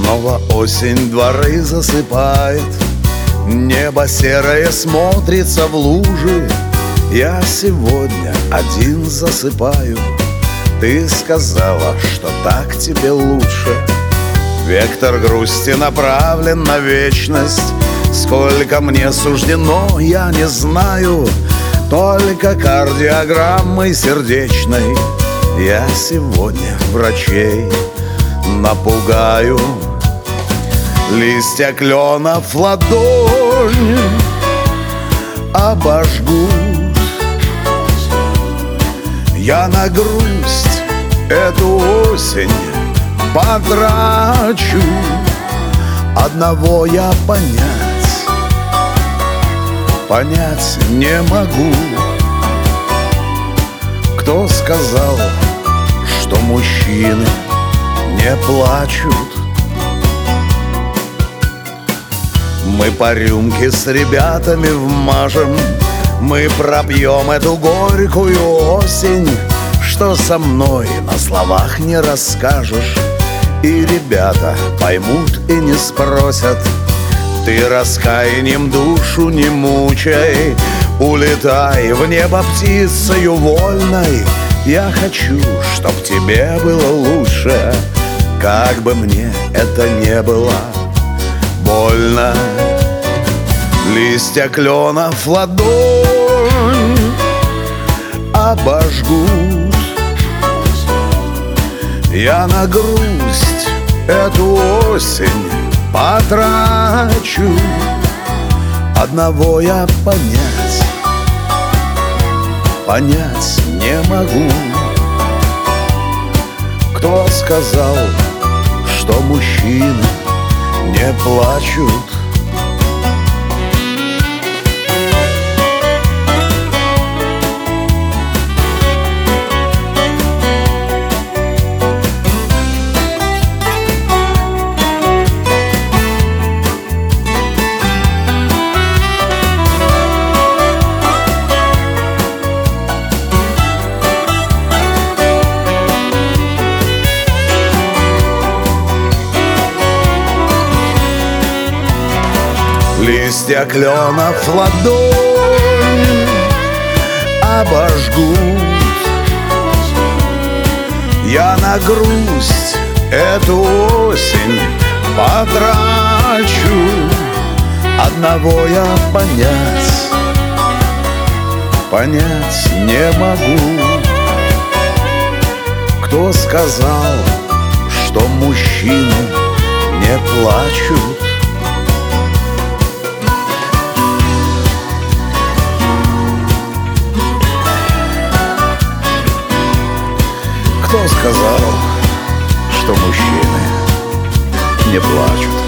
Снова осень дворы засыпает, небо серое смотрится в лужи. Я сегодня один засыпаю. Ты сказала, что так тебе лучше. Вектор грусти направлен на вечность. Сколько мне суждено, я не знаю. Только кардиограммой сердечной я сегодня врачей напугаю. Листья клена в ладони обожгут. Я на грусть эту осень потрачу. Одного я понять не могу. Кто сказал, что мужчины не плачут? Мы по рюмке с ребятами вмажем, мы пропьем эту горькую осень. Что со мной на словах не расскажешь, и ребята поймут и не спросят. Ты раскаянием душу не мучай, улетай в небо птицею вольной. Я хочу, чтоб тебе было лучше, как бы мне это не было больно. Листья клена в ладонь обожгут. Я на грусть эту осень потрачу. Одного я понять не могу. Кто сказал, что мужчины не плачут? Листья клена в ладонь обожгут. Я на грусть эту осень потрачу. Одного я понять не могу. Кто сказал, что мужчины не плачут? Кто сказал, что мужчины не плачут?